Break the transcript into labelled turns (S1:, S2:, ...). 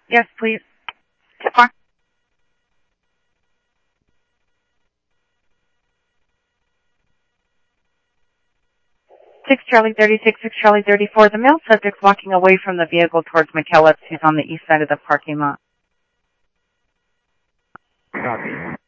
S1: Yes, please. Too far. 6 Charlie 36, 6 Charlie 34. The male subject's walking away from the vehicle towards McKellips, who's on the east side of the parking lot.
S2: Copy.